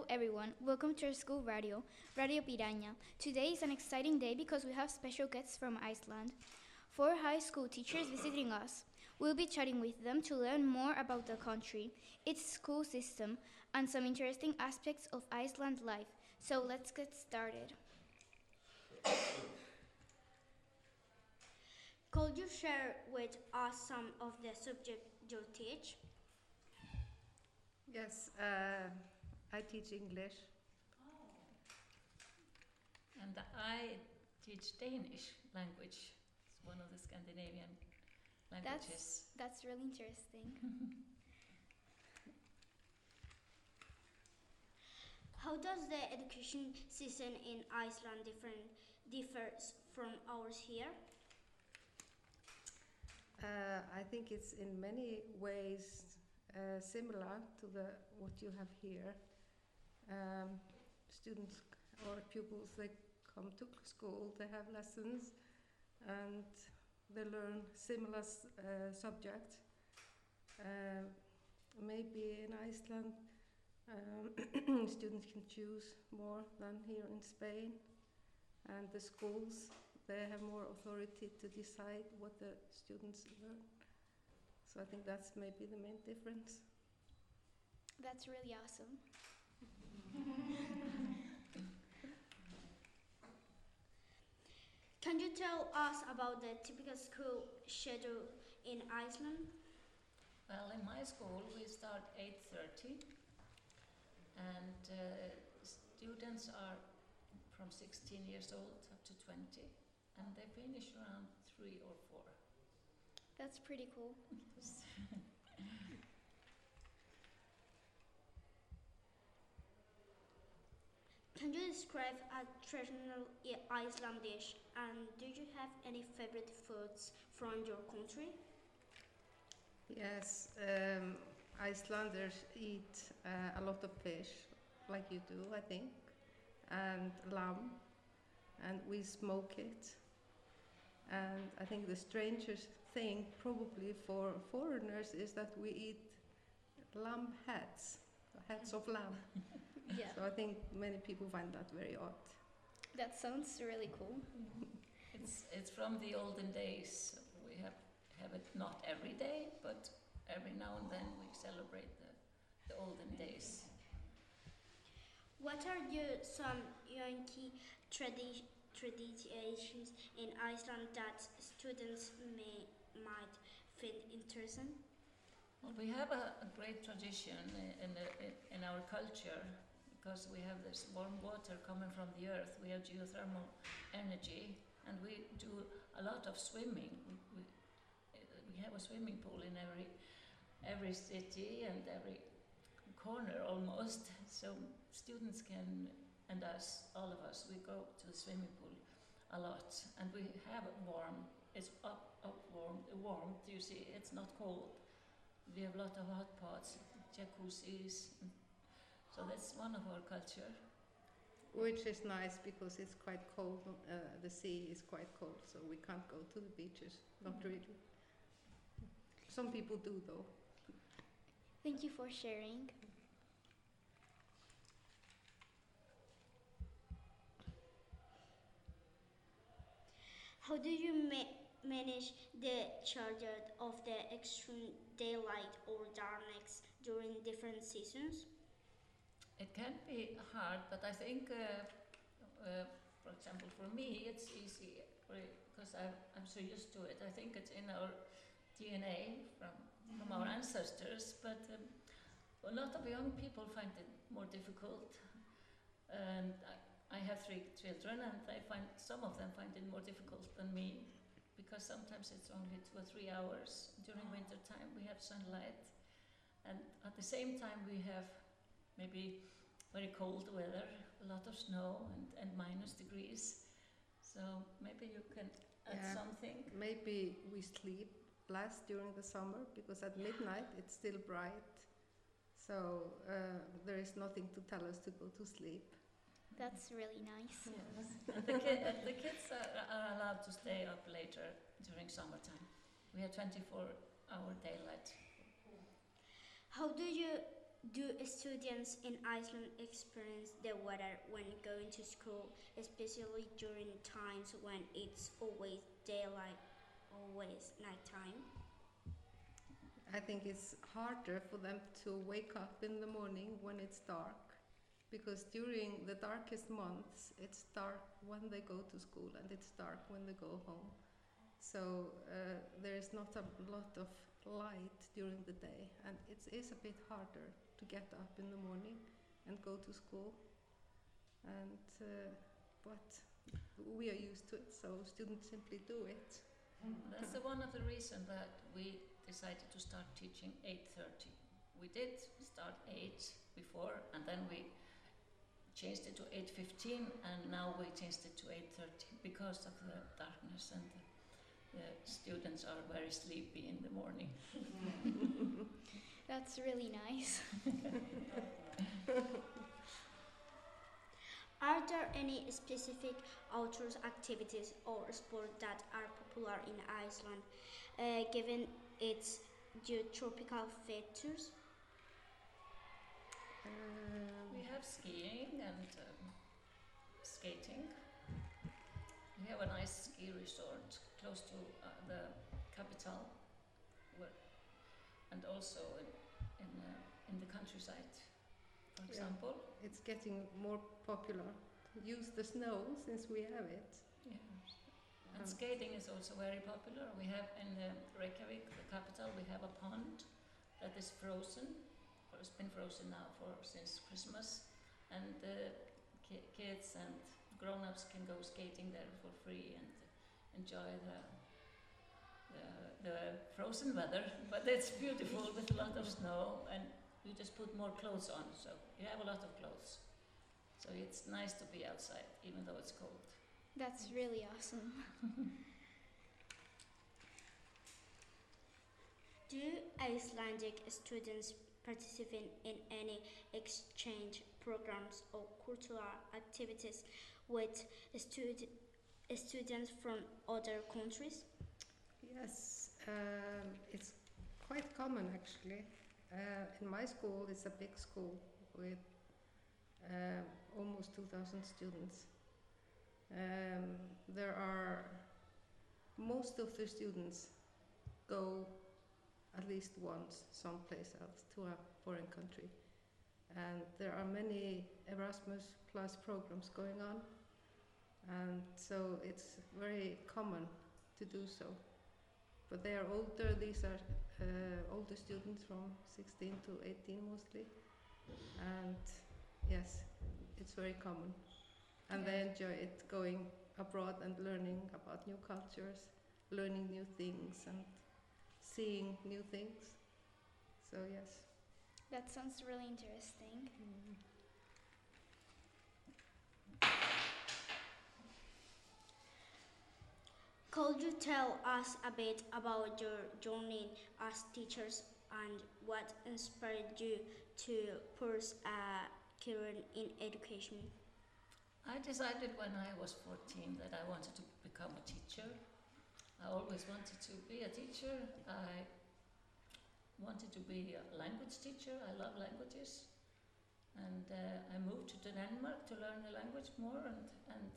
everyone, welcome to our school radio, Radio Piraña. Today is an exciting day because we have special guests from Iceland. 4 high school teachers visiting us. We'll be chatting with them to learn more about the country, its school system, and some interesting aspects of Iceland life. So let's get started. Could you share with us some of the subjects you teach? Yes, I teach English. And I teach Danish language. It's one of the Scandinavian languages. That's really interesting. How does the education system in Iceland differs from ours here? I think it's in many ways similar to what you have here. Students or pupils, they come to school, they have lessons, and they learn similar subjects. Maybe in Iceland, students can choose more than here in Spain, and the schools, they have more authority to decide what the students learn. So I think that's maybe the main difference. That's really awesome. Can you tell us about the typical school schedule in Iceland? Well, in my school we start 8:30 and students are from 16 years old up to 20 and they finish around 3 or 4. That's pretty cool. Can you describe a traditional Iceland dish? And do you have any favorite foods from your country? Yes, Icelanders eat a lot of fish, like you do, I think, and lamb, and we smoke it. And I think the strangest thing, probably for foreigners, is that we eat lamb heads of lamb. Yeah, So I think many people find that very odd. that sounds really cool. It's from the olden days. We have it not every day, but every now and then we celebrate the olden days. What are some Yankee traditions in Iceland that students might find interesting? Well, we have a great tradition in our culture because we have this warm water coming from the earth. We have geothermal energy and we do a lot of swimming. We have a swimming pool in every city and every corner almost. So students can, and us, all of us, we go to the swimming pool a lot and we have it warm. It's warm, you see, it's not cold. We have a lot of hot pots, jacuzzis, so that's one of our culture. Which is nice because it's quite cold, the sea is quite cold, so we can't go to the beaches, not really. Some people do though. Thank you for sharing. How do you manage the charge of the extreme daylight or darkness during different seasons? It can be hard, but I think, for example, for me, it's easy because I'm so used to it. I think it's in our DNA from our ancestors, but a lot of young people find it more difficult. And I have 3 children, and I find some of them find it more difficult than me because sometimes it's only 2 or 3 hours. During winter time, we have sunlight, and at the same time, we have maybe very cold weather, a lot of snow and minus degrees. So maybe you can add something. Maybe we sleep less during the summer because at midnight it's still bright. So there is nothing to tell us to go to sleep. That's really nice. Yes. And the kids are allowed to stay up later during summertime. We have 24-hour daylight. How do you Do students in Iceland experience the weather when going to school, especially during times when it's always daylight, always nighttime? I think it's harder for them to wake up in the morning when it's dark, because during the darkest months it's dark when they go to school and it's dark when they go home. So there is not a lot of light during the day, and it is a bit harder to get up in the morning and go to school. And but we are used to it, so students simply do it. That's one of the reasons that we decided to start teaching 8:30. We did start 8 before, and then we changed it to 8:15, and now we changed it to 8:30 because of the darkness, and the students are very sleepy in the morning. That's really nice. Are there any specific outdoors activities or sports that are popular in Iceland, given its geotropical features? We have skiing and skating. We have a nice ski resort close to the capital, and also in the countryside, for example. It's getting more popular to use the snow since we have it. Yeah. And skating is also very popular. We have in Reykjavik, the capital, we have a pond that is frozen. It's been frozen now since Christmas, and kids and grown-ups can go skating there for free and enjoy the frozen weather. But it's beautiful with a lot of snow, and you just put more clothes on, so you have a lot of clothes. So it's nice to be outside, even though it's cold. That's really awesome. Do Icelandic students participate in any exchange programs or cultural activities with students from other countries? Yes, it's quite common actually. In my school, it's a big school with almost 2,000 students. Most of the students go at least once someplace else to a foreign country. And there are many Erasmus Plus programs going on. And so it's very common to do so. But they are older, these are older students from 16 to 18 mostly. And yes, it's very common. And they enjoy it, going abroad and learning about new cultures, learning new things and seeing new things. So yes. That sounds really interesting. Could you tell us a bit about your journey as teachers and what inspired you to pursue a career in education? I decided when I was 14 that I wanted to become a teacher. I always wanted to be a teacher. I wanted to be a language teacher. I love languages. And I moved to Denmark to learn the language more, and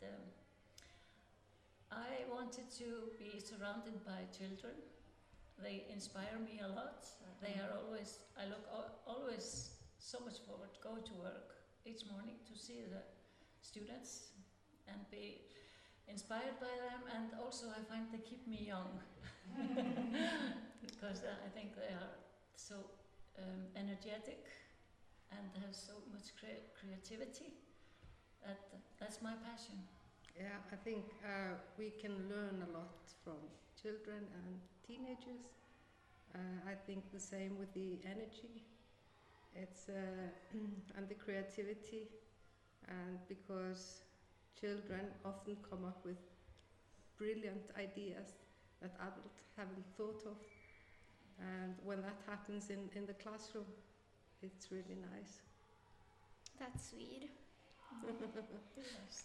I wanted to be surrounded by children. They inspire me a lot. They are always, I look always so much forward to go to work each morning to see the students and be inspired by them, and also I find they keep me young because I think they are so energetic and have so much creativity. That's my passion. Yeah, I think we can learn a lot from children and teenagers. I think the same with the energy. It's and the creativity, and because children often come up with brilliant ideas that adults haven't thought of, and when that happens in the classroom, it's really nice. That's sweet. Yes.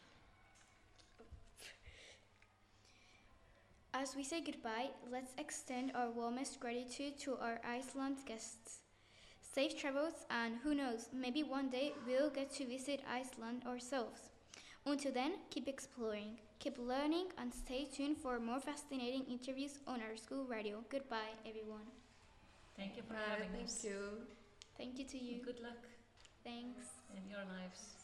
As we say goodbye, let's extend our warmest gratitude to our Iceland guests. Safe travels, and who knows, maybe one day we'll get to visit Iceland ourselves. Until then, keep exploring, keep learning, and stay tuned for more fascinating interviews on our school radio. Goodbye, everyone. Thank you for having Thank us. you. Thank you to you. Good luck Thanks. in your lives.